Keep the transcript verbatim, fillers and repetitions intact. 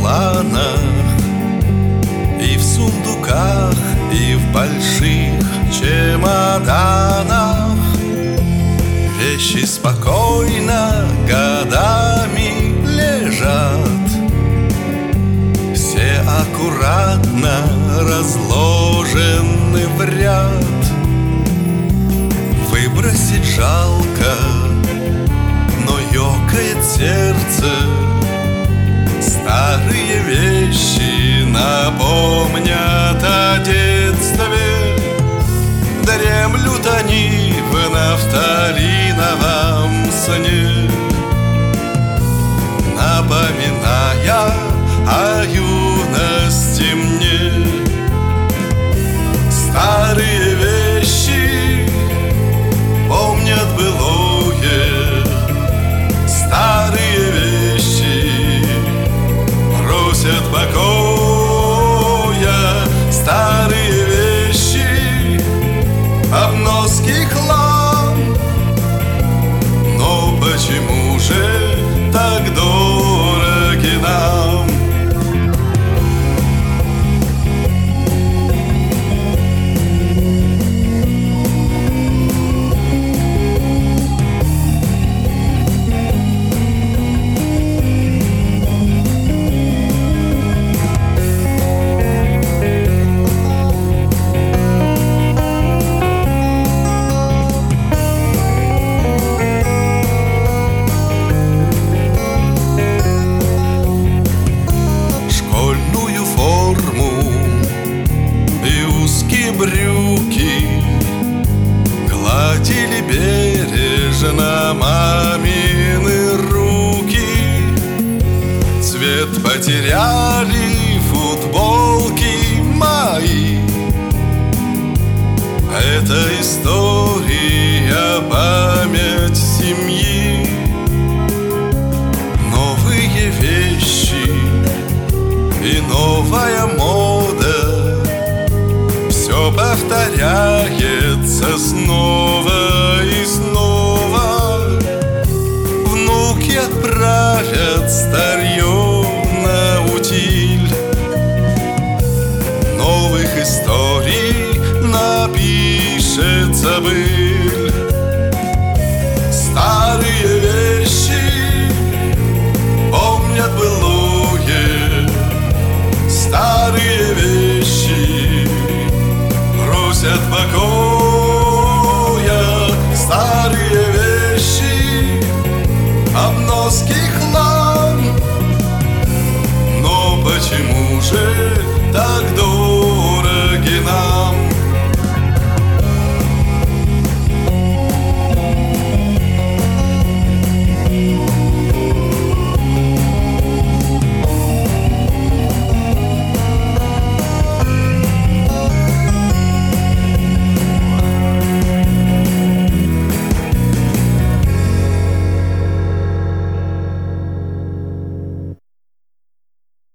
чемоданах, и в сундуках, и в больших чемоданах. Вещи спокойно годами лежат, все аккуратно разложены в ряд. Выбросить жалко, но ёкает сердце. Старые вещи напомнят о детстве. Дремлют они в нафталиновом сне, напоминая о юности мне. Старые вещи помнят былое, старые вещи просят покоя. Старые вещи обноски, хлам, но почему же так дороги нам? Брюки гладили бережно мамины руки. Цвет потеряли футболки мои. Это история